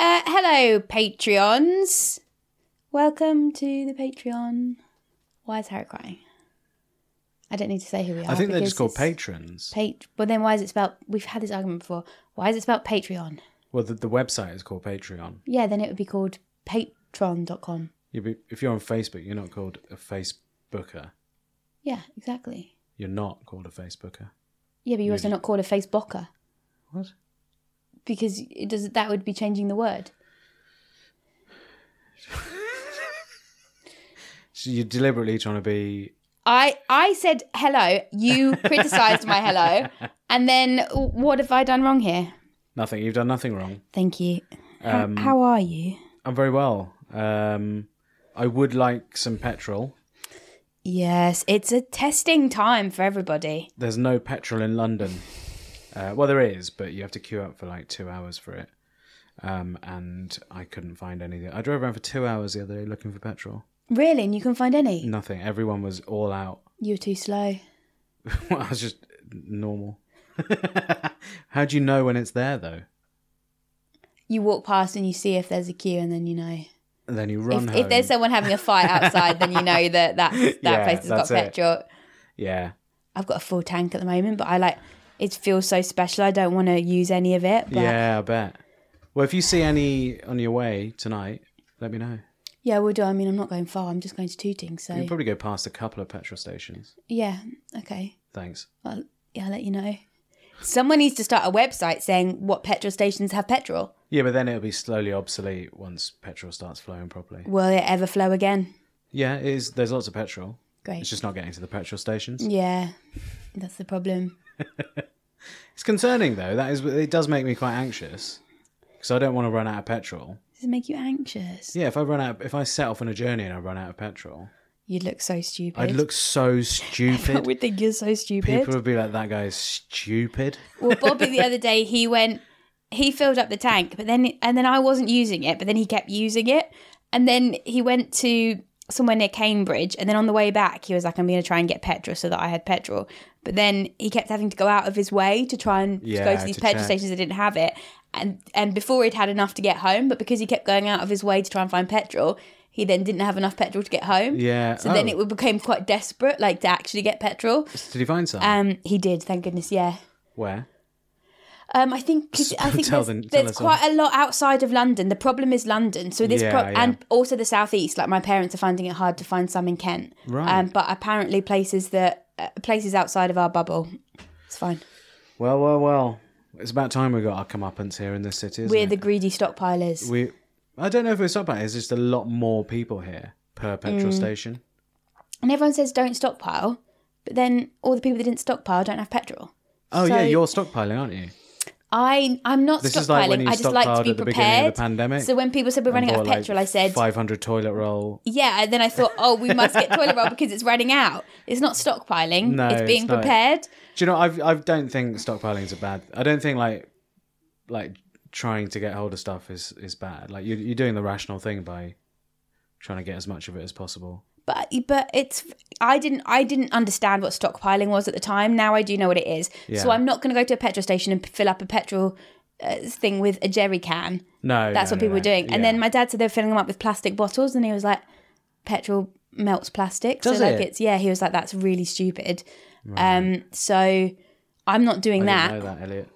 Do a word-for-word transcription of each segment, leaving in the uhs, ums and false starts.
Uh, hello, Patreons. Welcome to the Patreon. Why is Harry crying? I don't need to say who we are. I think they're just called patrons. Pat- but then why is it spelled... We've had this argument before. Why is it spelled Patreon? Well, the, the website is called Patreon. Yeah, then it would be called patron dot com. You'd be, if you're on Facebook, you're not called a Facebooker. Yeah, exactly. You're not called a Facebooker. Yeah, but you're also not called a Facebooker. What? Because it does that would be changing the word. So you're deliberately trying to be... I I said hello, you criticised my hello, and then what have I done wrong here? Nothing. You've done nothing wrong. Thank you. Um, how, how are you? I'm very well. Um, I would like some petrol. Yes, it's a testing time for everybody. There's no petrol in London. Uh, well, there is, but you have to queue up for like two hours for it. Um, and I couldn't find anything. I drove around for two hours the other day looking for petrol. Really? And you couldn't find any? Nothing. Everyone was all out. You were too slow. Well, I was just normal. How do you know when it's there, though? You walk past and you see if there's a queue, and then you know. And then you run if, home. If there's someone having a fight outside, then you know that that's, that Yeah, place has got that's it. petrol. Yeah. I've got a full tank at the moment, but I like it feels so special. I don't want to use any of it. But Yeah, I bet. Well, if you see any on your way tonight, let me know. yeah, we'll do. I mean, I'm not going far. I'm just going to Tooting, so You can probably go past a couple of petrol stations. yeah, okay. Thanks. I'll, yeah, I'll let you know. Someone needs to start a website saying what petrol stations have petrol. Yeah, but then it'll be slowly obsolete once petrol starts flowing properly. Will it ever flow again? Yeah, it is. There's lots of petrol. Great. It's just not getting to the petrol stations. Yeah, that's the problem. It's concerning though. That is, it does make me quite anxious because I don't want to run out of petrol. Does it make you anxious? Yeah, if I run out, if I set off on a journey and I run out of petrol, You'd look so stupid. I'd look so I stupid. would think you're so stupid. People would be like, "That guy is stupid." Well, Bobby the other day, he went, he filled up the tank, but then, and then I wasn't using it, but then he kept using it. And then he went to somewhere near Cambridge, and then on the way back, he was like, I'm going to try and get petrol so that I had petrol. But then he kept having to go out of his way to try and Yeah, go to these to petrol check. stations that didn't have it. And and before he'd had enough to get home, but because he kept going out of his way to try and find petrol, he then didn't have enough petrol to get home. Yeah. So then Oh. it became quite desperate, like to actually get petrol. Did he find some? Um, he did, thank goodness, yeah. Where? Um, I think 'cause I think Tell there's, them- tell there's us all. quite a lot outside of London. The problem is London, so this Yeah, pro- yeah. and also the southeast. Like my parents are finding it hard to find some in Kent, Right. Um, but apparently places that uh, places outside of our bubble, it's fine. Well, well, well. It's about time we got our comeuppance here in this city, isn't We're it? the greedy stockpilers. We, I don't know if it's up by. There's just a lot more people here per petrol Mm. station. And everyone says don't stockpile, but then all the people that didn't stockpile don't have petrol. Oh So yeah, you're stockpiling, aren't you? I I'm not This stockpiling. is like when you I just like to stockpiled be at the prepared. beginning of the pandemic. So when people said we're running out of petrol, I said five hundred toilet roll. yeah, and then I thought, oh, we must get toilet roll because it's running out. It's not stockpiling. No, it's being it's not. prepared. Do you know? I've, I don't think stockpiling is a bad. I don't think like like trying to get hold of stuff is is bad. Like you're you're doing the rational thing by trying to get as much of it as possible. But but it's I didn't I didn't understand what stockpiling was at the time. Now I do know what it is. So Yeah. I'm not going to go to a petrol station and fill up a petrol uh, thing with a jerry can. No, That's no, what no, people no. were doing. And Yeah. then my dad said they were filling them up with plastic bottles, and he was like, petrol melts plastic. Does so like it? it's yeah. He was like, that's really stupid. Um. So I'm not doing I that. didn't know that, Elliot.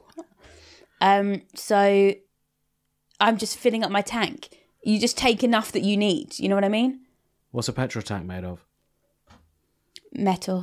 Um, so I'm just filling up my tank. You just take enough that you need. You know what I mean? What's a petrol tank made of? Metal.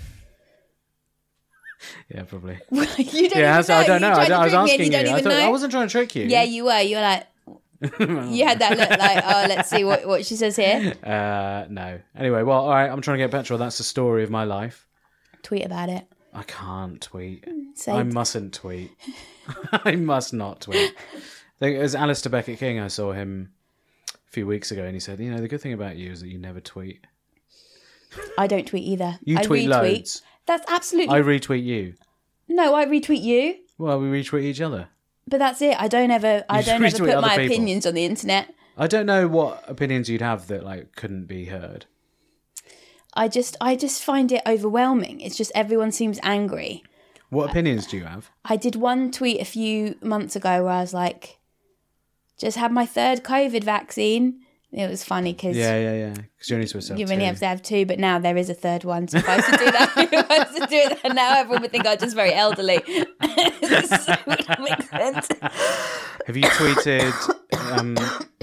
Yeah, probably. you don't Yeah, even that's- know. I don't You know. I, tried don't- to I was trick me and asking you. Don't you. I, even thought, know. I wasn't trying to trick you. Yeah, you were. You were like, you had that look like, oh, let's see what, what she says here. Uh, no. Anyway, well, all right. I'm trying to get petrol. That's the story of my life. Tweet about it. I can't tweet. Say I mustn't tweet. I must not tweet. I think it was Alistair Beckett King. I saw him a few weeks ago, and he said, "You know, the good thing about you is that you never tweet. I don't tweet either. You I tweet retweet. loads. That's absolutely I retweet you. no. I retweet you, Well, we retweet each other. but that's it. I don't ever. I just don't ever retweet put other my people. opinions on the internet. I don't know what opinions you'd have that like couldn't be heard. I just, I just find it overwhelming. It's just everyone seems angry. What opinions do you have? I did one tweet a few months ago where I was like, just had my third COVID vaccine. It was funny because Yeah, yeah, yeah. Because you're only supposed to have you two. only have to have two, but now there is a third one. So if I was to do that, if I was to do that now, everyone would think I'm just very elderly. So it would make sense. Have you tweeted? Um,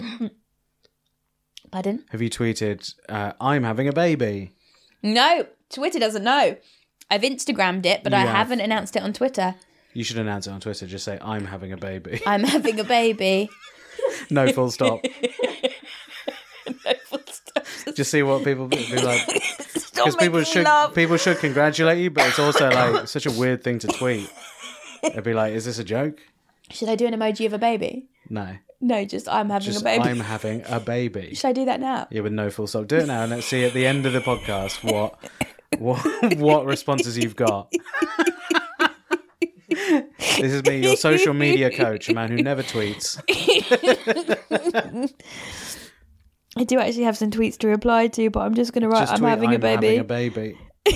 Pardon? have you tweeted? Uh, I'm having a baby. No, Twitter doesn't know. I've Instagrammed it, but You I have. haven't announced it on Twitter. You should announce it on Twitter. Just say I'm having a baby. I'm having a baby. No full stop. No full stop. Just see what people be like. Stop Because people making should love. people should congratulate you, but it's also like such a weird thing to tweet. It'd be like, is this a joke? Should I do an emoji of a baby? No. No, just I'm having Just a baby. I'm having a baby. Should I do that now? Yeah, with no full stop. Do it now, and let's see at the end of the podcast what what what responses you've got. This is me, your social media coach, a man who never tweets. I do actually have some tweets to reply to, but I'm just going to write, Just I'm tweet, having a I'm baby. having a baby.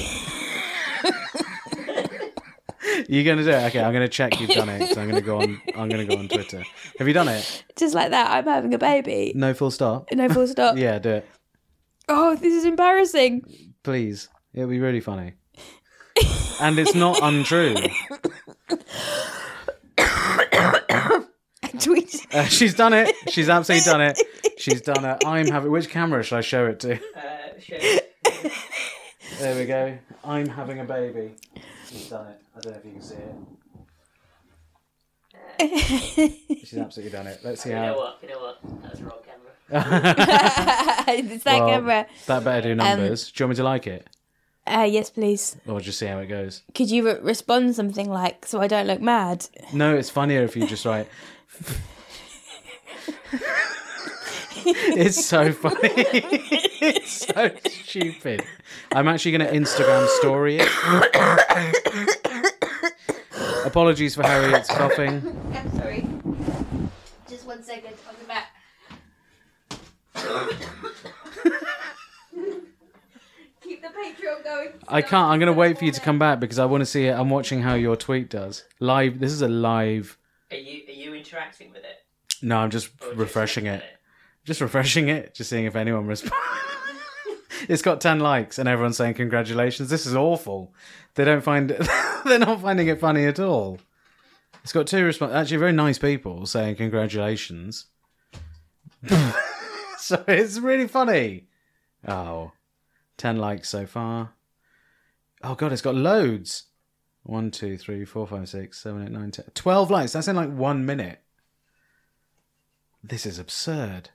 You're going to do it? Okay, I'm going to check you've done it. So I'm going to go on. I'm going to go on Twitter. Have you done it? Just like that, I'm having a baby. No full stop. No full stop. Yeah, do it, Oh, this is embarrassing. please. It'll be really funny. And it's not untrue. Tweet. Uh, she's done it. She's absolutely done it. She's done it. I'm having. Which camera should I show it to? Uh, sure. There we go. I'm having a baby. She's done it. I don't know if you can see it. She's absolutely done it. Let's see You know how. what? You know what? That was the wrong camera. It's that Well, camera. That better do numbers. do you want me to like it, Uh, yes, please. or just see how it goes? Could you re- respond something like, so I don't look mad? No, it's funnier if you just write. It's so funny. It's so stupid. I'm actually going to Instagram story it. Apologies for Harriet's coughing. I'm sorry. Just one second. I'll be back. Keep the Patreon going. I can't. I'm going to wait for you to come back because I want to see it. I'm watching how your tweet does. Live. This is a live. Are you are you interacting with it? No, I'm just Or just refreshing looking it. at Just refreshing it. Just seeing if anyone responds. It's got ten likes and everyone's saying congratulations. This is awful. They don't find it. They're not finding it funny at all. It's got two response. Actually, very nice people saying congratulations. So it's really funny. Oh, ten likes so far. Oh god, it's got loads. One, two, three, four, five, six, seven, eight, nine, ten. Twelve likes. That's in like one minute. This is absurd.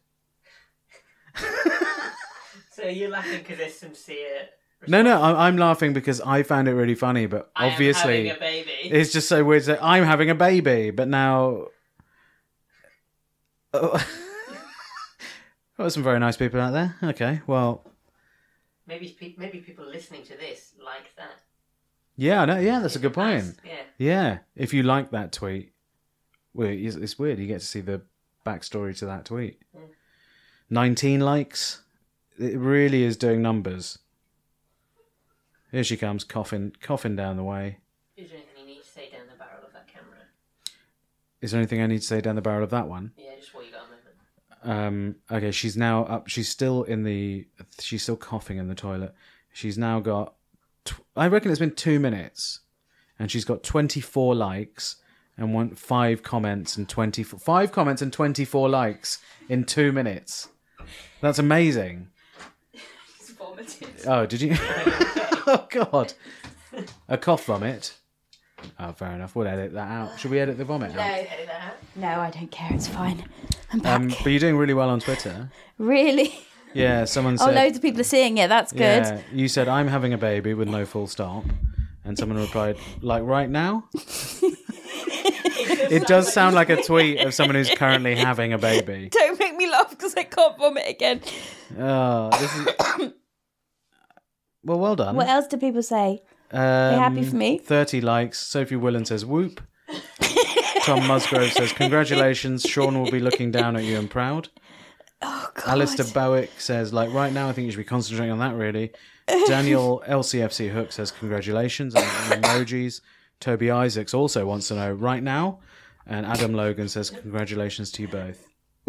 So you're laughing because there's sincere. No, no, I'm, I'm laughing because I found it really funny, but I am obviously having a baby. it's just so weird. That I'm having a baby, but now. Oh. Well, there's some very nice people out there. Okay, well, Maybe pe- maybe people listening to this like that. yeah, no, yeah, that's a good point. Nice. Yeah. Yeah, if you like that tweet, well, it's, it's weird. You get to see the backstory to that tweet. Mm. nineteen likes. It really is doing numbers. Here she comes, coughing, coughing down the way. Is there anything you need to say down the barrel of that camera? Is there anything I need to say down the barrel of that one? Yeah, just what you got a moment. Um, okay, she's now up. She's still in the. She's still coughing in the toilet. She's now got. Tw- I reckon it's been two minutes, and she's got twenty-four likes and one five comments and twenty five comments and twenty-four likes in two minutes. That's amazing. It's vomited. Oh, did you? Oh God, a cough vomit. Oh, fair enough. We'll edit that out. Should we edit the vomit No, out? Edit that out. no, I don't care. It's fine. I'm back. Um, but you're doing really well on Twitter. Really? Yeah, someone Oh, said. loads of people are seeing it. That's good. Yeah, you said I'm having a baby with no full stop, and someone replied, "Like right now." It does sound like a tweet of someone who's currently having a baby. Don't make me laugh because I can't vomit again. Oh, this is. Well, well done. What else do people say? Um, happy for me? Thirty likes. Sophie Willen says whoop. Tom Musgrove says congratulations. Sean will be looking down at you and proud. Oh, God. Alistair Bowick says, like, right now I think you should be concentrating on that, really. Daniel L C F C Hook says, congratulations, and, and emojis. Toby Isaacs also wants to know, right now. And Adam Logan says, congratulations to you both.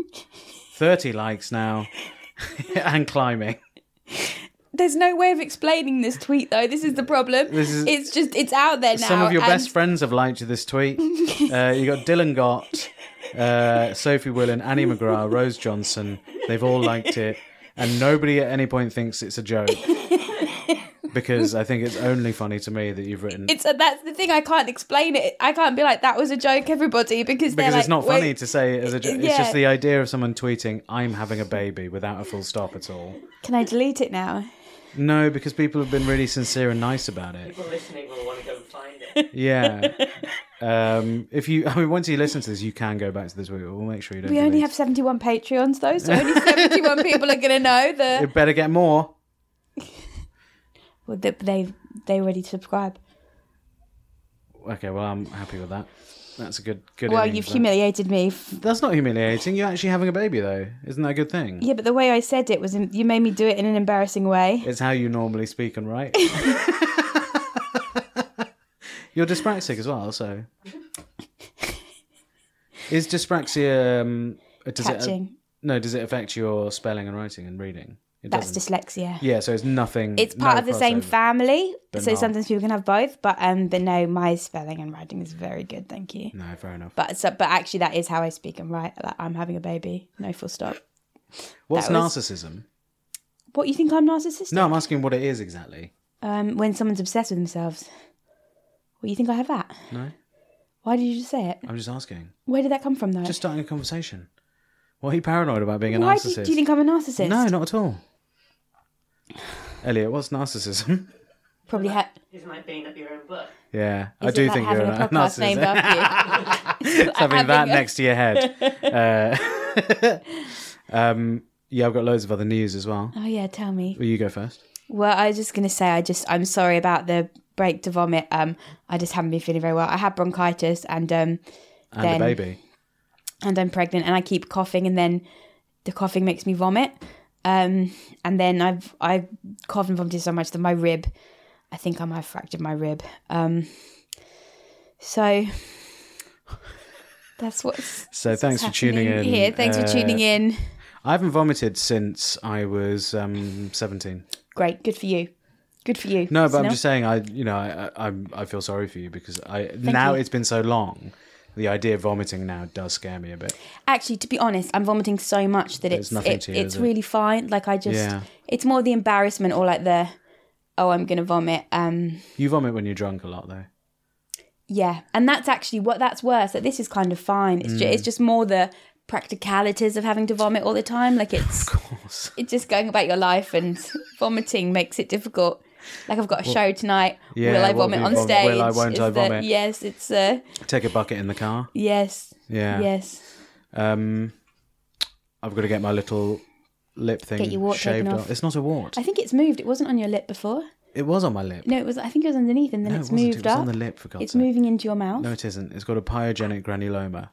thirty likes now and climbing. There's no way of explaining this tweet, though. This is the problem. This is- it's just, it's out there now. Some of your and- best friends have liked this tweet. Uh, you got Dylan Gott, uh, Sophie Willen, Annie McGrath, Rose Johnson. They've all liked it. And nobody at any point thinks it's a joke. Because I think it's only funny to me that you've written... It's a, that's the thing. I can't explain it. I can't be like, that was a joke, everybody, because they're Because like, it's not wait, funny to say it as a joke. It's Yeah. just the idea of someone tweeting, I'm having a baby, without a full stop at all. Can I delete it now? No, because people have been really sincere and nice about it. People listening will want to go and find it. Yeah. Um, if you, I mean, once you listen to this, you can go back to this tweet. We'll make sure you don't. We only delete. have seventy-one Patreons, though, so only seventy-one people are going to know that You better get more. well, that they they already subscribe. Okay, well, I'm happy with that. That's a good, good. Well, innings, you've that. humiliated me. F- That's not humiliating. You're actually having a baby, though. Isn't that a good thing? yeah, but the way I said it was, you made me do it in an embarrassing way. It's how you normally speak and write. You're dyspraxic as well, so. Is dyspraxia? Um, does it? Catching. No, does it affect your spelling and writing and reading? It That's doesn't. dyslexia. Yeah, so it's nothing. It's part no of the same crossover. family, But so not. sometimes people can have both. But um, but no, my spelling and writing is very good, thank you. No, fair enough. But so, but actually, that is how I speak and write. Like, I'm having a baby, no full stop. What's that was- narcissism? What, you think I'm narcissistic? No, I'm asking what it is exactly. Um, when someone's obsessed with themselves. What, you think I have that? No, Why did you just say it? I'm just asking. Where did that come from, though? Just starting a conversation. Why are you paranoid about being a Why narcissist? do, do you think I'm a narcissist? No, not at all. Elliot, what's narcissism? Probably ha- Isn't like being up your own butt? Yeah, I is do it like think you're having a a podcast narcissist. named after you. It's having that Having a- next to your head. Uh, um, yeah, I've got loads of other news as well. Oh yeah, tell me. Will you go first? Well, I was just gonna say, I just I'm sorry about the break to vomit. Um, I just haven't been feeling very well. I had bronchitis, and um, And then a baby. and I'm pregnant, and I keep coughing, and then the coughing makes me vomit. Um, and then I've I coughed and vomited so much that my rib, I think I might have fractured my rib. Um, so that's what's So thanks for happening tuning in. here. Thanks for Uh, tuning in. I haven't vomited since I was um, seventeen. Great, good for you. Good for you. No, but I'm Sunil. just saying, I you know, I I, I feel sorry for you because I now you. it's been so long. The idea of vomiting now does scare me a bit. Actually, to be honest, I'm vomiting so much that There's it's nothing it, to you, it's is it? really fine. Like I just, Yeah. it's more the embarrassment or like the, oh, I'm gonna vomit. Um, You vomit when you're drunk a lot, though. yeah, and that's actually what that's worse. Like this is kind of fine. It's just, Mm. it's just more the practicalities of having to vomit all the time. Like it's, Of course. it's just going about your life, and vomiting makes it difficult. Like I've got a show tonight. yeah, will I what vomit will on you vom- stage? will I, won't Is I the- vomit? Yes, it's uh, Take a bucket in the car. yes, Yeah. yes. Um, I've got to get my little lip thing Get your wart shaved taken off. off. It's not a wart. I think it's moved. It wasn't on your lip before. It was on my lip. No, it was. I think it was underneath, and then No, it's it wasn't. moved It was up. on the lip, for God's It's sake. moving into your mouth. No, it isn't. It's got a pyogenic granuloma.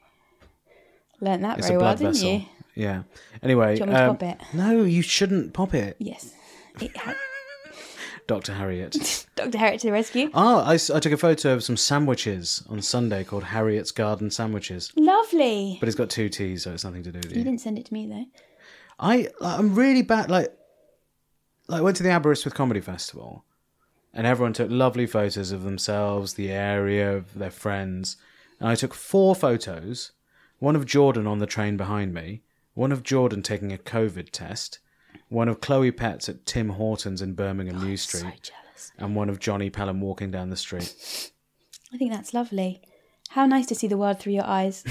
Learned that It's very a well, blood didn't vessel. you? Yeah. Anyway. Do you want me to um, pop it? No, you shouldn't pop it. Yes. It ha- Doctor Harriet. Doctor Harriet to the rescue. Oh, I, s- I took a photo of some sandwiches on Sunday called Harriet's Garden Sandwiches. Lovely. But it's got two T's, so it's nothing to do with You you. didn't send it to me though. I, like, I'm really bad. Like, like, I went to the Aberystwyth Comedy Festival, and everyone took lovely photos of themselves, the area, of their friends. And I took four photos. One of Jordan on the train behind me. One of Jordan taking a COVID test. One of Chloe Petts at Tim Hortons in Birmingham New Street. So jealous. And one of Johnny Pelham walking down the street. I think that's lovely. How nice to see the world through your eyes.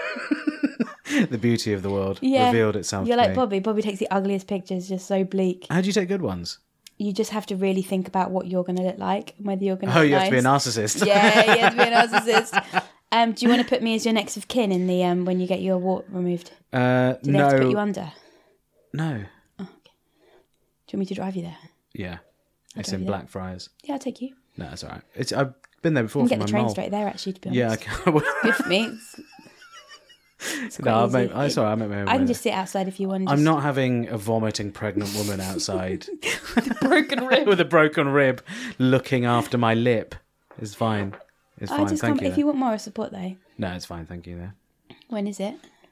The beauty of the world Yeah. revealed itself You're to like me. Bobby. Bobby takes the ugliest pictures, just so bleak. How do you take good ones? You just have to really think about what you're going to look like, and whether you're going to Oh, look you nice. have to be a narcissist. Yeah, you have to be a narcissist. Um, do you want to put me as your next of kin in the um when you get your wart removed? Uh, Do they no. have to put you under? No. Do you want me to drive you there? Yeah. It's drive in you there. Blackfriars. Yeah, I'll take you. No, it's all right. It's, I've been there You before can for get my the train mole. straight there, actually, to be honest. Yeah, I can. Good for me. It's, it's quite no, I'll easy. make, I'm sorry, I'll make my own I can way just sit outside if you want. I'm just- not having a vomiting pregnant woman outside broken rib. with a broken rib looking after my lip. It's fine. It's I fine. just Thank can't. you. If you want moral support, though, No, it's fine. Thank you. There. when is it?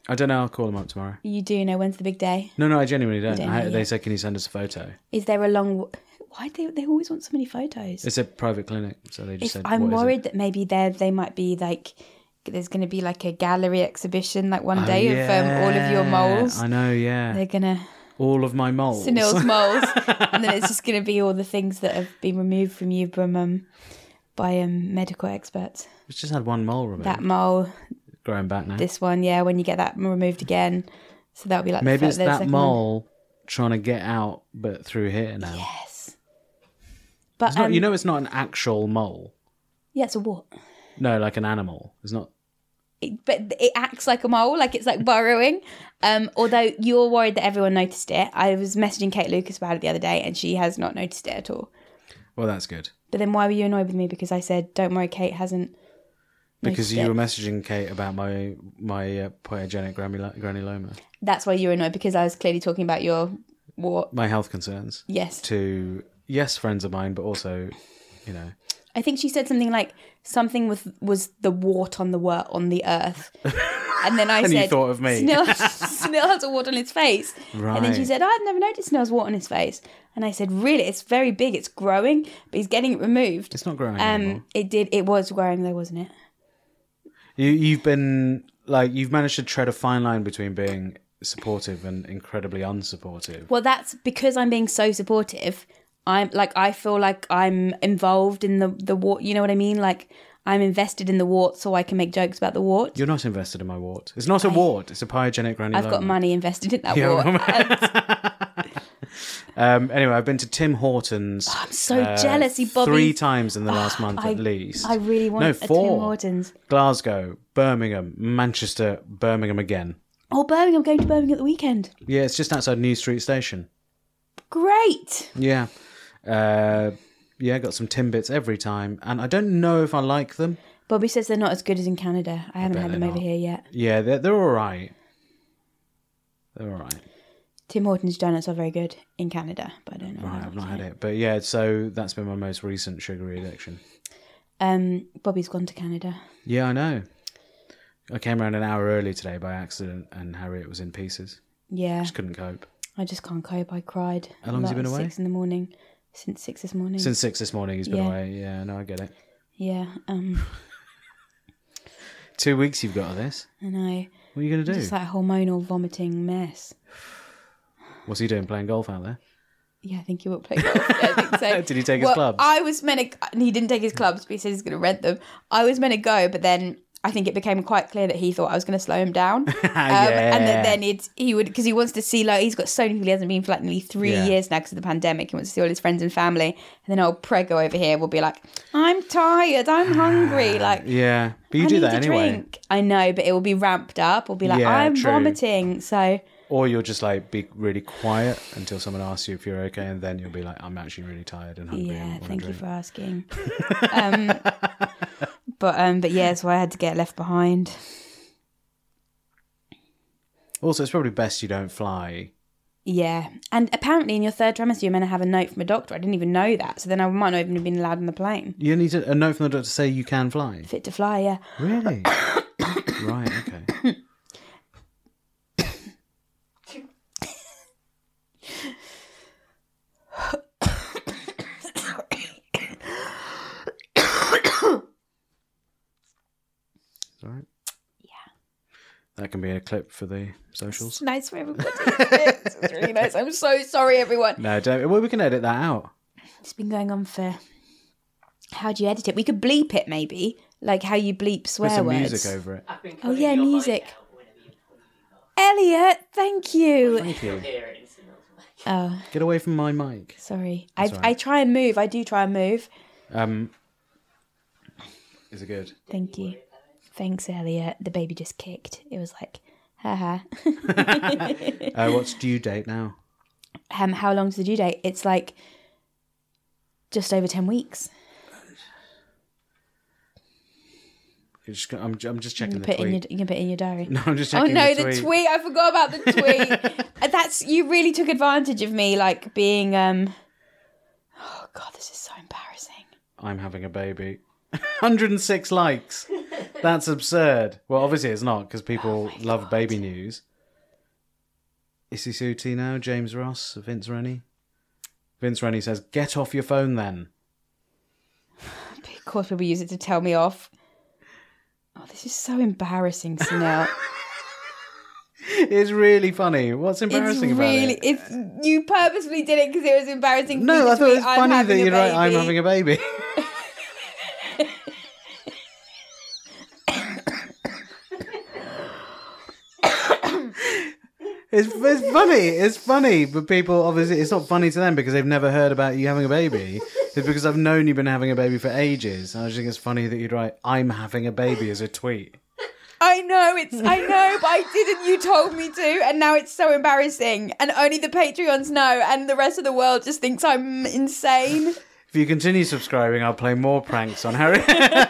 I don't know. I'll call them up tomorrow. You do know when's the big day? No, no, I genuinely don't. don't I, know they yet. said, can you send us a photo? Is there a long... Why do they, they always want so many photos? It's a private clinic, so they just If said, I'm what is it? worried that maybe they they might be like... There's going to be like a gallery exhibition like one Oh, day of um, all of your yeah. moles. I know, yeah. They're going to... All of my moles. Sunil's moles. And then it's just going to be all the things that have been removed from you from, um, by um, medical experts. It's just had one mole removed. That mole, Growing back now. this one, yeah, when you get that removed again. So that'll be like... Maybe the, it's the that second one. mole trying to get out, but through here now. Yes. But, It's not, um, you know it's not an actual mole. yeah, it's a what? No, like an animal. It's not... It, but it acts like a mole, like it's like burrowing. Um, although you're worried that everyone noticed it. I was messaging Kate Lucas about it the other day and she has not noticed it at all. Well, that's good. But then why were you annoyed with me? Because I said, don't worry, Kate hasn't Because noticed you it. were messaging Kate about my my uh, pyogenic granula- granuloma. That's why you were annoyed, because I was clearly talking about your wart. My health concerns. Yes. To, yes, friends of mine, but also, you know... I think she said something like, something with was the wart on the wort on the earth. And then I And said, you thought of me. Snell, Snell has a wart on his face. And then she Right. said, oh, I've never noticed Snell's wart on his face. And I said, really? It's very big. It's growing, but he's getting it removed. It's not growing anymore. Um, it did. It was growing though, wasn't it? You, you've been, like, you've managed to tread a fine line between being supportive and incredibly unsupportive. Well, that's because I'm being so supportive. I'm like, I feel like I'm involved in the the wart. You know what I mean? Like, I'm invested in the wart, so I can make jokes about the wart. You're not invested in my wart. It's not a wart. It's a pyogenic granuloma. I've got money invested in that Yeah, wart. well, Um, anyway, I've been to Tim Hortons. I'm so jealous, you Bobby. Three times in the last month I- at least. I really want no, a four. Tim Hortons. Glasgow, Birmingham, Manchester, Birmingham again. Oh, Birmingham! I'm going to Birmingham at the weekend. Yeah, it's just outside New Street Station. Great. Yeah. Uh, yeah, got some Timbits every time. And I don't know if I like them. Bobby says they're not as good as in Canada. I haven't bet had them they're over not. here yet. Yeah, they're, they're all right. They're all right. Tim Hortons donuts are very good in Canada, but I don't know. Right, I've not had it. But yeah, so that's been my most recent sugary addiction. Um, Bobby's gone to Canada. Yeah, I know. I came around an hour early today by accident and Harriet was in pieces. Yeah, Just couldn't cope. I just can't cope. I cried. How long has he Like been away? Six in the morning. Since six this morning. Since six this morning he's been Yeah. away. Yeah, no, I get it. Yeah, um, Two weeks you've got of this. and I What are you going to do? just like a hormonal vomiting mess. What's he doing, playing golf out there? Yeah, I think he will play golf. Yeah, I think so. Did he take his well, clubs? I was meant to. and He didn't take his clubs, but he said he's going to rent them. I was meant to go, but then I think it became quite clear that he thought I was going to slow him down. Um, And then, then he'd, he would, because he wants to see, like, he's got so many people he hasn't been for like nearly three Yeah. years now because of the pandemic. He wants to see all his friends and family. And then old Prego over here will be like, I'm tired, I'm hungry. Like, Yeah, but you I do need that a anyway. drink. I know, but it will be ramped up. We'll be like, Yeah, I'm true. vomiting. So, Or you'll just like be really quiet until someone asks you if you're okay, and then you'll be like, "I'm actually really tired and hungry." yeah, and want a thank you drink." for asking. um, but um, but yeah, so I had to get left behind. Also, it's probably best you don't fly. Yeah, and apparently in your third trimester you're meant to have a note from a doctor. I didn't even know that, so then I might not even have been allowed on the plane. You need a, a note from the doctor to say you can fly. Fit to fly, yeah. Really? Right. Okay. Sorry. Yeah. That can be a clip for the It's socials. nice for everybody. It's really nice. I'm so sorry, everyone. No, don't. Well, we can edit that out. It's been going on for. How do you edit it? We could bleep it, maybe, like how you bleep Put swear some words. music over it. I've been Oh, cutting yeah, your mic music. out whenever you- Elliot, thank you. Thank you. Hear it in Sunil's mic. Oh, Get away from my mic. sorry. I That's all I right. try and move. I do try and move. Um, is it good? Thank you. Thanks, Elliot. The baby just kicked. It was like, haha. Uh, what's due date now? um, how long's the due date? It's like just over ten weeks. You're just, I'm, I'm just You checking can the put it in your, tweet. you can put it in your diary. No, I'm just Oh checking no, the the tweet. tweet. I forgot about the tweet. Uh, That's you really took advantage of me, like being. um Oh God, this is so embarrassing. I'm having a baby. one hundred six likes. That's absurd. Well, obviously it's not, because people Oh love God. baby news. Issy Suti now, James Ross, Vince Rennie. Vince Rennie says, get off your phone then. Of course, people use it to tell me off. Oh, this is so embarrassing, Sunil. It's really funny. What's embarrassing It's really, about it? it's you purposefully did it because it was embarrassing. for No, you to I thought it tweet, was "I'm funny that having a you'd write, I'm baby." having a baby. It's, it's funny. It's funny, but people obviously it's not funny to them because they've never heard about you having a baby. It's because I've known you've been having a baby for ages. And I just think it's funny that you'd write "I'm having a baby" as a tweet. I know it's. I know, but I didn't. You told me to, and now it's so embarrassing. And only the Patreons know, and the rest of the world just thinks I'm insane. If you continue subscribing, I'll play more pranks on Harry.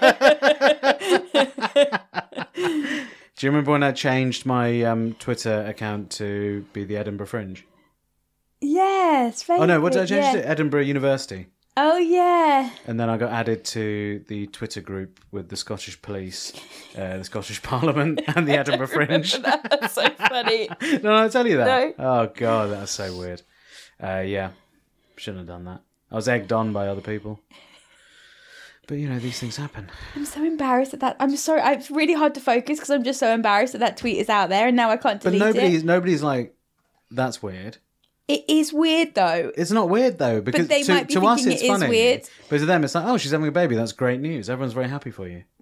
Do you remember when I changed my um, Twitter account to be the Edinburgh Fringe? Yes. Oh no, what did I vaguely, change yeah. it to? Edinburgh University. Oh yeah. And then I got added to the Twitter group with the Scottish Police, uh, the Scottish Parliament, and the Edinburgh Fringe. That's so funny. Did I tell you that? No. Oh god, that's so weird. Uh, yeah, shouldn't have done that. I was egged on by other people. But you know, these things happen. I'm so embarrassed at that. I'm sorry. I- It's really hard to focus because I'm just so embarrassed that that tweet is out there, and now I can't But delete nobody's it. nobody's like, that's weird. It is weird though. It's not weird though, because they to, might be to us thinking it's it is funny. weird. But to them it's like, oh, she's having a baby. That's great news. Everyone's very happy for you.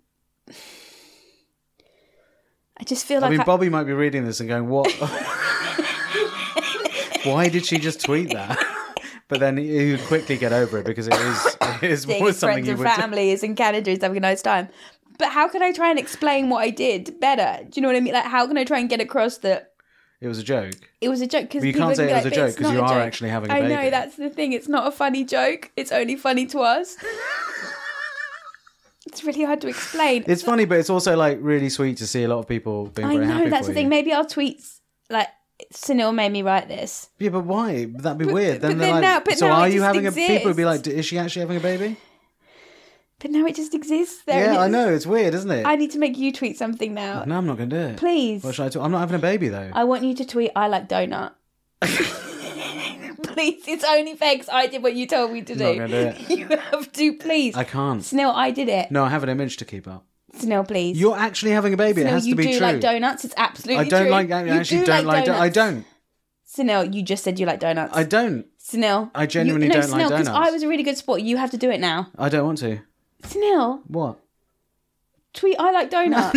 I just feel I like mean, I, Bobby might be reading this and going, what? Why did she just tweet that? But then he would quickly get over it because it is, it is seeing more his something friends you and would do. families in Canada is having a nice time. But how can I try and explain what I did better? Do you know what I mean? Like, how can I try and get across that It was a joke. it was a joke? Because But you can't say it was a joke because you are actually having a I baby. know, that's the thing. It's not a funny joke. It's only funny to us. It's really hard to explain. It's funny, but it's also like really sweet to see a lot of people being I very happy know, that's for the thing. you. Maybe I'll tweet, like, Sunil made me write this. Yeah, but why? That'd be But- weird. but Then they're then like, now- but so now are it you just having a? People would be like, exists. is she actually having a baby? But now it just exists. There it Yeah, I is. know. It's weird, isn't it? I need to make you tweet something now. No, I'm not going to do it. Please. What should I do? I'm not having a baby though. I want you to tweet, I like donut. Please, it's only fair 'cause I did what you told me to do. I'm not gonna do You have to, please. I can't. Snail, I did it. No, I have an image to keep up. Snail, please. You're actually having a baby. It Snail, has you to be do true. like donuts. It's absolutely I don't true. like. I You actually do don't like. do- I donuts. don't. Snail, you just said you like donuts. I don't. Snail. I genuinely you, no, don't like Snail, 'cause donuts. I was a really good sport. You have to do it now. I don't want to. Snail, What? tweet, I like donut.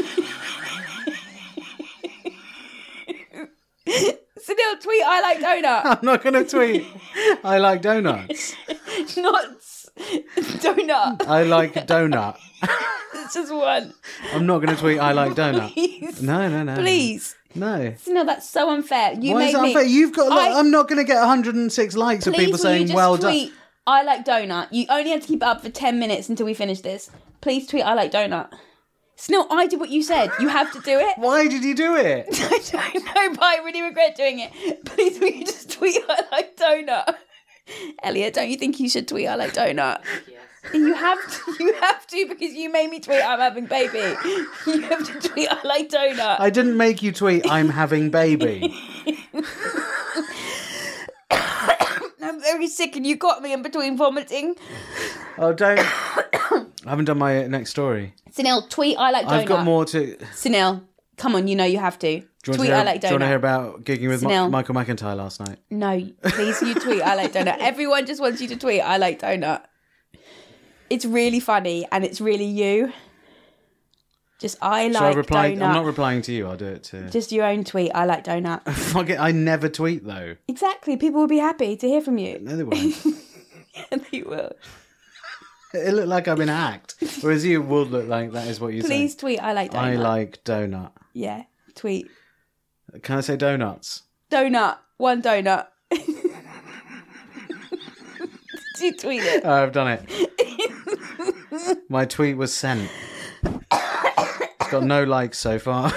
Snail, tweet, I like donut. I'm not going to tweet. I like donuts. Not donut. I like donut. It's just one. I'm not going to tweet. I like donut. Please. No, no, no. Please. No. No, that's so unfair. You Why made is that me. unfair? You've got. I- I'm not going to get one hundred six likes of Please, people will saying you just well done. tweet, I like donut. You only have to keep it up for ten minutes until we finish this. Please tweet, I like donut. Snill, I did what you said. You have to do it. Why did you do it? I don't know, but I really regret doing it. Please, will you just tweet, I like donut? Elliot, don't you think you should tweet, I like donut? Yes. You have to, you have to because you made me tweet, I'm having baby. You have to tweet, I like donut. I didn't make you tweet. I'm having baby. I'm very sick and you got me in between vomiting. Oh, don't. I haven't done my next story. Sunil, tweet, I like donut. I've got more to. Do Sunil, come on, you know you have to. you want, Tweet, to hear, I like do you want to donut. hear about gigging with Ma- Snell. Michael McIntyre last night? No, please, you tweet, I like donut. Everyone just wants you to tweet, I like donut. It's really funny and it's really you. Just, I like Shall I reply? donut. I'm not replying to you. I'll do it to. Just your own tweet, I like donut. Fuck it. I never tweet though. Exactly, people will be happy to hear from you. No, they won't. And they will. It looked like I'm in act, whereas you would look like that is what you Please say. tweet, I like donut. I like donut. Yeah, tweet. Can I say donuts? Donut, one donut. Did you tweet it? Oh, I've done it. My tweet was sent. It's got no likes so far.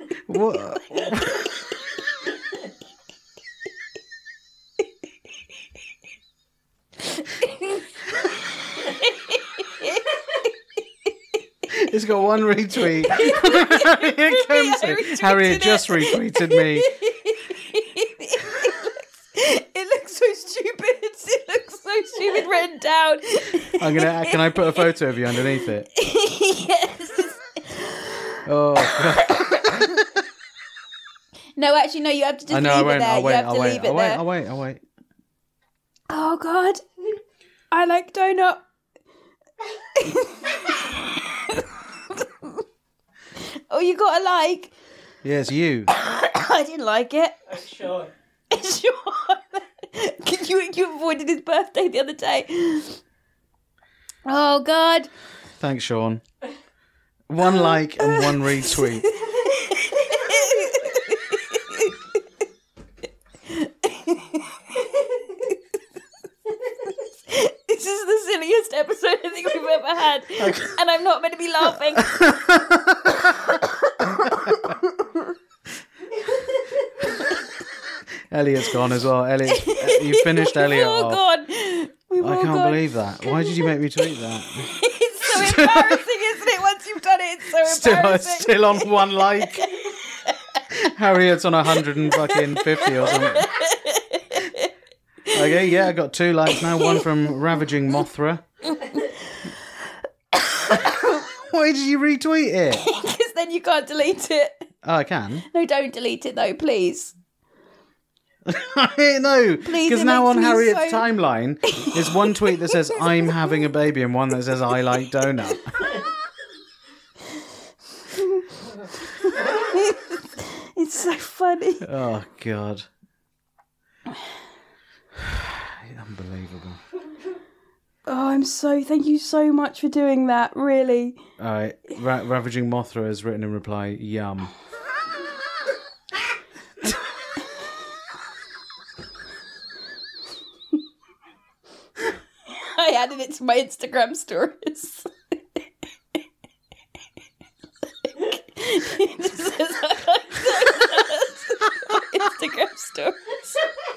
What? It's got one retweet. Harriet Kempsey. Harriet just retweeted me. It looks so stupid. It looks so stupid written down. I'm gonna. Can I put a photo of you underneath it? Yes. Oh God. No, actually, no. You have to just I know. leave I won't. it there. I'll wait. You have I'll to wait. leave it I'll wait. there. I'll wait. I'll wait. Oh God, I like donut. Oh, you got a like? Yeah, it's you. I didn't like it. I'm sure. Sure. you you avoided his birthday the other day. Oh God. Thanks, Sean. One like and one retweet. This is the silliest episode I think we've ever had, Okay. and I'm not meant to be laughing. Elliot's gone as well. Elliot, you finished Elliot We've all off. gone. We've I all can't gone. believe that. Why did you make me tweet that? It's so embarrassing, isn't it? Once you've done it, it's so Still, embarrassing. still on one like. Harriet's on a hundred and fucking fifty or something. Okay, yeah, I got two likes now. One from Ravaging Mothra. Why did you retweet it? Because then you can't delete it. Oh, I can. No, don't delete it though, please. No, Please, because it now makes on me Harriet's so- timeline is one tweet that says I'm having a baby and one that says I like donut. It's so funny. Oh God. Unbelievable. Oh, I'm so... Thank you so much for doing that, really. All right, Ra- Ravaging Mothra has written in reply, yum. I added it to my Instagram stories. It just says I like Instagram stories.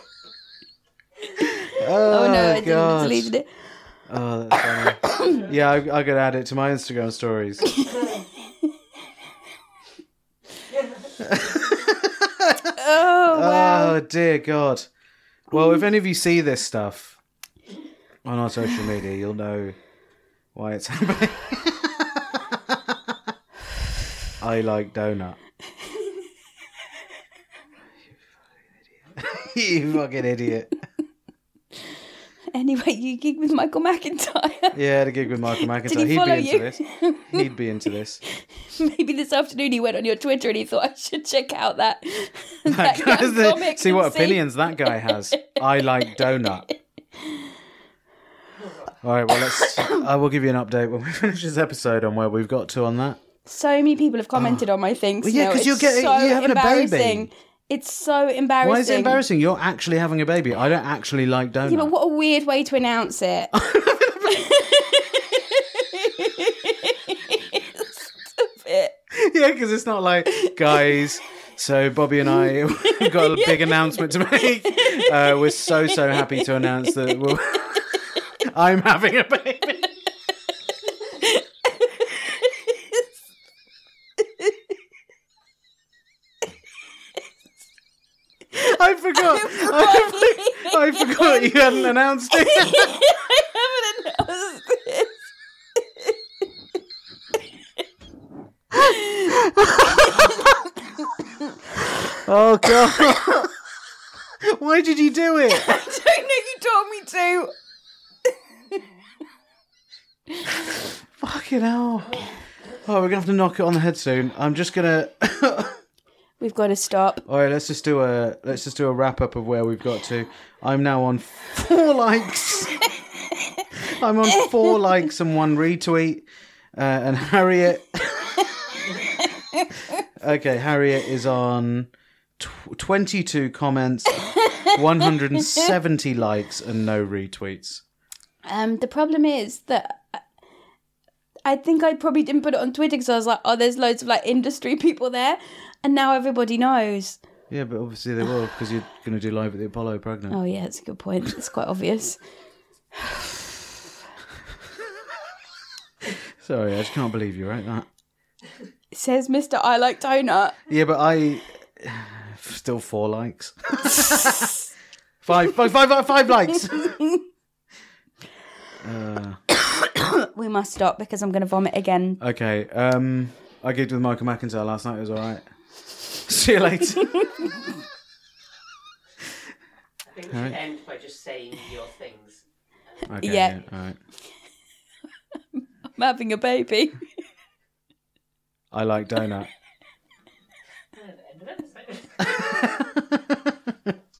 Oh, Oh no, I God. didn't deleted it. Oh, that's funny. Yeah, I, I could add it to my Instagram stories. Oh wow. Oh, dear God. Well, if any of you see this stuff on our social media, you'll know why it's happening. I like donut. You fucking idiot. Anyway, you gig with Michael McIntyre. Yeah, I had a gig with Michael Did McIntyre. he He'd follow be into you? this. He'd be into this. Maybe this afternoon he went on your Twitter and he thought I should check out that. That that guy's young the- comic see and what opinions that guy has. I like donut. All right, well, let's. I will give you an update when we finish this episode on where we've got to on that. So many people have commented on my things. Well, yeah, now. 'cause It's you're getting- so you're having a baby. embarrassing. It's so embarrassing. Why is it embarrassing? You're actually having a baby. I don't actually like donut. Yeah, but what a weird way to announce it. Stop it. Yeah, because it's not like, guys, so Bobby and I we've got a big announcement to make. Uh, we're so, so happy to announce that we'll... I'm having a baby. I forgot. I, for- I forgot you hadn't announced it. I haven't announced this. Oh, God. Why did you do it? I don't know, you told me to. Fucking hell. Oh, we're going to have to knock it on the head soon. I'm just going to... We've got to stop. All right, let's just do a let's just do a wrap up of where we've got to. I'm now on four likes. I'm on four likes and one retweet. Uh, and Harriet. Okay, Harriet is on tw- twenty-two comments, one hundred seventy likes, and no retweets. Um, the problem is that I think I probably didn't put it on Twitter because I was like, oh, there's loads of like industry people there. And now everybody knows. Yeah, but obviously they will because you're going to do live at the Apollo pregnant. Oh, yeah, that's a good point. It's quite obvious. Sorry, I just can't believe you wrote that. Says Mister I like donut. Yeah, but I still four likes. five, five, five, five, five likes. uh, We must stop because I'm going to vomit again. okay. Um, I gigged with Michael McIntyre last night. It was all right. See you later. I think we should Alright. end by just saying your things. Okay, Yeah. All right. I'm having a baby. I like donut.